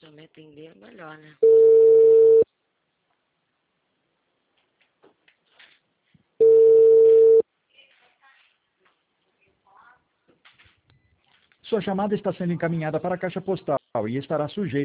Pra me atender é melhor, né? Sua chamada está sendo encaminhada para a caixa postal e estará sujeita